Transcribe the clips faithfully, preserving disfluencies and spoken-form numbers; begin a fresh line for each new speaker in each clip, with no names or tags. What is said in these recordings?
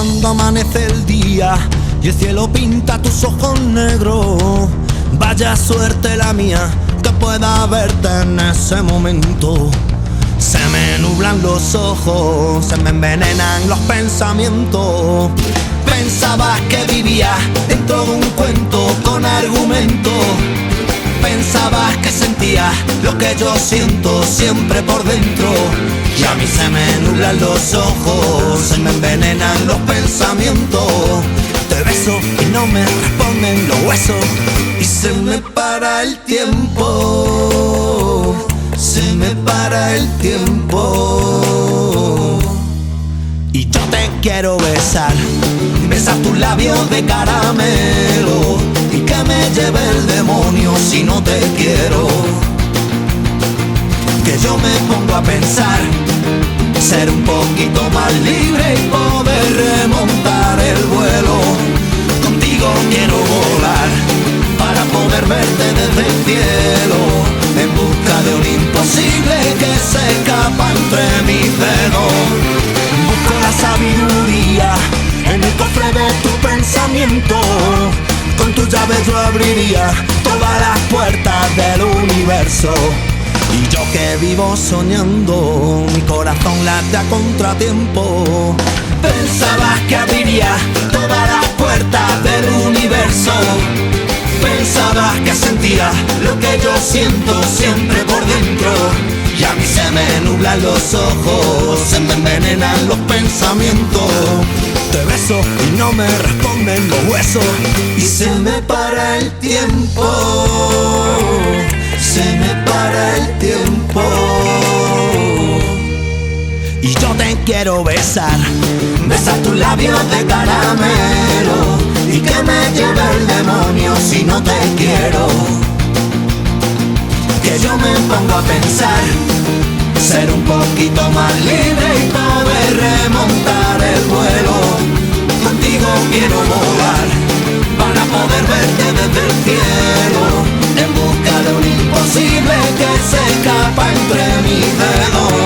cuando amanece el día y el cielo pinta tus ojos negros. Vaya suerte la mía que pueda verte en ese momento. Se me nublan los ojos, se me envenenan los pensamientos. Pensabas que vivía dentro de un cuento con argumento. Pensabas que sentía lo que yo siento siempre por dentro. Y a mí se me nublan los ojos, se me envenenan los pensamientos. Te beso y no me responden los huesos. Y se me para el tiempo, se me para el tiempo. Y yo te quiero besar, besar tus labios de caramelo, y que me lleve el demonio si no te quiero. Que yo me pongo a pensar, ser un poquito más libre y poder remontar el vuelo. Contigo quiero volar, para poder verte desde el cielo, en busca de un imposible que se escapa entre mis dedos. Busco la sabiduría en el cofre de tu pensamiento. Con tu llave yo abriría todas las puertas del universo. Y yo que vivo soñando, mi corazón late a contratiempo. Pensabas que abriría todas las puertas del universo. Pensabas que sentía lo que yo siento siempre por dentro. Y a mí se me nublan los ojos, se me envenenan los pensamientos. Te beso y no me responden los huesos. Y se me para el tiempo, se me para el tiempo. Y yo te quiero besar, besar tus labios de caramelo, y que me lleve el demonio si no te quiero. Que yo me pongo a pensar, ser un poquito más libre y poder remontar el vuelo. Contigo quiero volar, para poder verte desde el cielo, en busca de un imposible que se escapa entre mis dedos.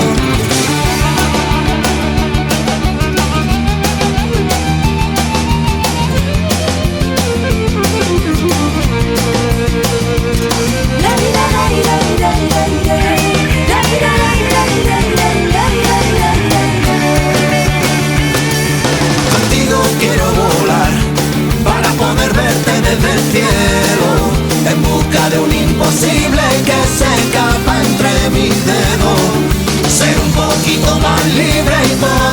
Contigo quiero volar, para poder verte desde el cielo, en busca de un imposible que se escapa entre mis dedos. Ser un poquito más libre y poder